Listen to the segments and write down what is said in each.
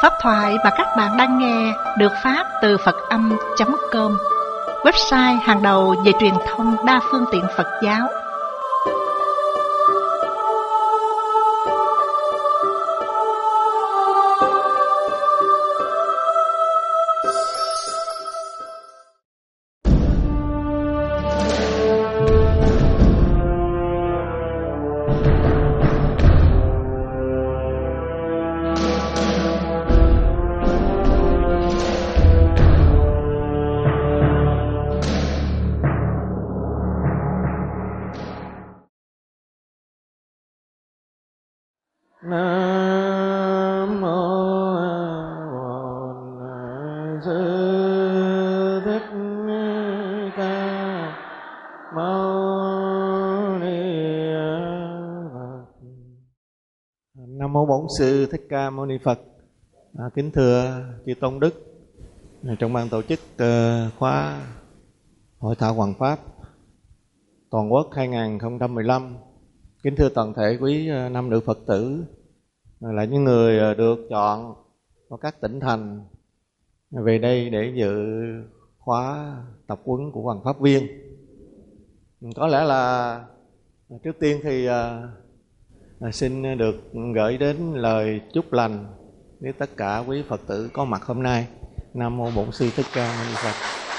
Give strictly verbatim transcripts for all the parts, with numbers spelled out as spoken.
Pháp thoại mà các bạn đang nghe được phát từ Phật Âm chấm com, website hàng đầu về truyền thông đa phương tiện Phật giáo. Nam mô Bổn Sư Thích Ca Mâu Ni Phật. Nam mô Bổn Sư Thích Ca Mâu Ni Phật. À, kính thưa chư tôn đức, trong ban tổ chức uh, khóa hội thảo Hoằng Pháp toàn quốc hai không một lăm, kính thưa toàn thể quý uh, nam nữ Phật tử, là những người được chọn của các tỉnh thành về đây để dự khóa tập huấn của Hoằng Pháp Viên. Có lẽ là trước tiên thì uh, xin được gửi đến lời chúc lành với tất cả quý Phật tử có mặt hôm nay. Nam mô Bổn Sư Thích Ca Mâu Ni Phật.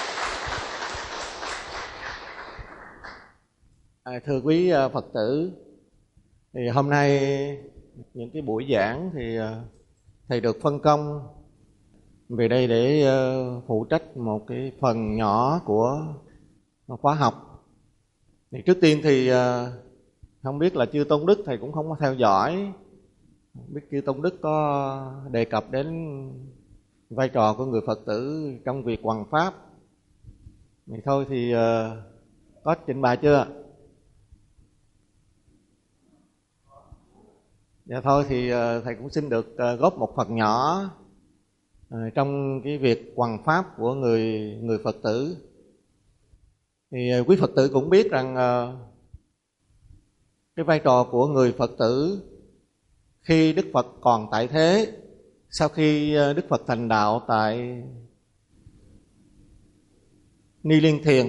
À, thưa quý uh, Phật tử, thì hôm nay những cái buổi giảng thì thầy được phân công về đây để phụ trách một cái phần nhỏ của khóa học. Thì trước tiên thì không biết là chư tôn đức thầy cũng không có theo dõi, không biết chư tôn đức có đề cập đến vai trò của người Phật tử trong việc hoằng pháp. Thì thôi thì có trình bày chưa? Dạ thôi thì thầy cũng xin được góp một phần nhỏ trong cái việc hoằng pháp của người người Phật tử. Thì quý Phật tử cũng biết rằng cái vai trò của người Phật tử khi Đức Phật còn tại thế, sau khi Đức Phật thành đạo tại Ni Liên Thiền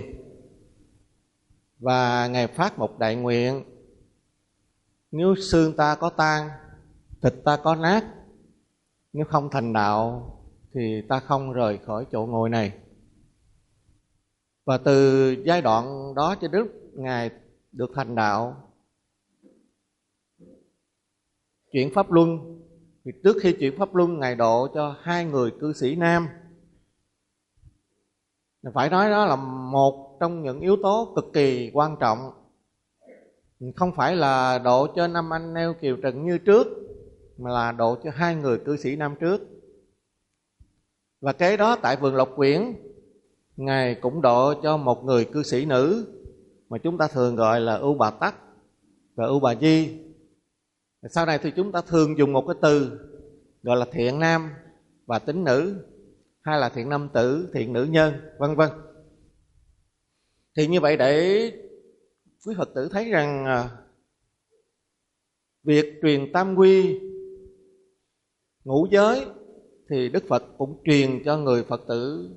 và Ngài phát một đại nguyện: nếu xương ta có tan, thịt ta có nát, nếu không thành đạo thì ta không rời khỏi chỗ ngồi này. Và từ giai đoạn đó cho đến lúc Ngài được thành đạo, chuyển pháp luân, thì trước khi chuyển pháp luân Ngài độ cho hai người cư sĩ nam. Phải nói đó là một trong những yếu tố cực kỳ quan trọng. Không phải là độ cho năm anh Neo Kiều Trần như trước, mà là độ cho hai người cư sĩ nam trước. Và kế đó tại vườn Lộc Quyển, Ngài cũng độ cho một người cư sĩ nữ mà chúng ta thường gọi là Ưu Bà Tắc và Ưu Bà Di. Sau này thì chúng ta thường dùng một cái từ gọi là thiện nam và tín nữ, hay là thiện nam tử, thiện nữ nhân, vân vân. Thì như vậy để quý Phật tử thấy rằng việc truyền tam quy ngũ giới thì Đức Phật cũng truyền cho người Phật tử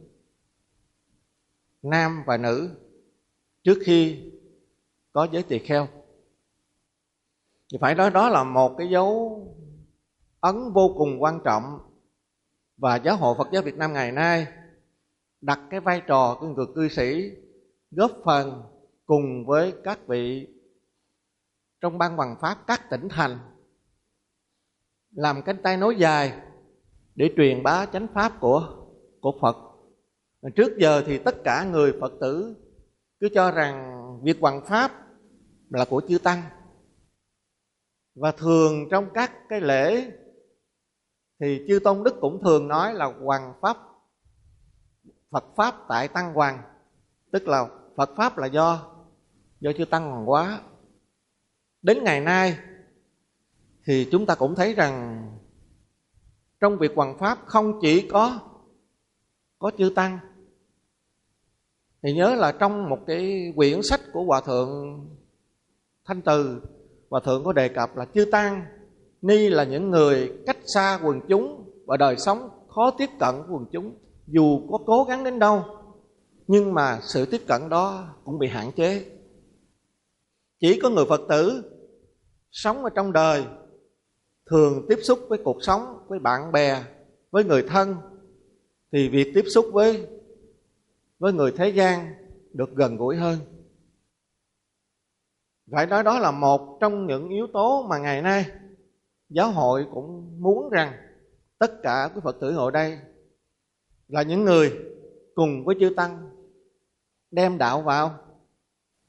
nam và nữ trước khi có giới tỳ kheo. Thì phải nói đó là một cái dấu ấn vô cùng quan trọng, và Giáo hội Phật giáo Việt Nam ngày nay đặt cái vai trò của người cư sĩ góp phần cùng với các vị trong ban hoằng pháp các tỉnh thành làm cánh tay nối dài để truyền bá chánh pháp của của Phật. Trước giờ thì tất cả người Phật tử cứ cho rằng việc hoằng pháp là của chư tăng, và thường trong các cái lễ thì chư tôn đức cũng thường nói là hoằng pháp, Phật pháp tại tăng hoằng, tức là Phật pháp là do do chư tăng hoàng hóa. Đến ngày nay thì chúng ta cũng thấy rằng trong việc hoằng pháp không chỉ có có chư tăng. Thì nhớ là trong một cái quyển sách của Hòa thượng Thanh Từ, Hòa thượng có đề cập là chư tăng ni là những người cách xa quần chúng và đời sống khó tiếp cận của quần chúng. Dù có cố gắng đến đâu, nhưng mà sự tiếp cận đó cũng bị hạn chế. Chỉ có người Phật tử sống ở trong đời, thường tiếp xúc với cuộc sống, với bạn bè, với người thân, thì việc tiếp xúc với với người thế gian được gần gũi hơn. Phải nói đó là một trong những yếu tố mà ngày nay giáo hội cũng muốn rằng tất cả quý Phật tử ngồi đây là những người cùng với chư Tăng đem đạo vào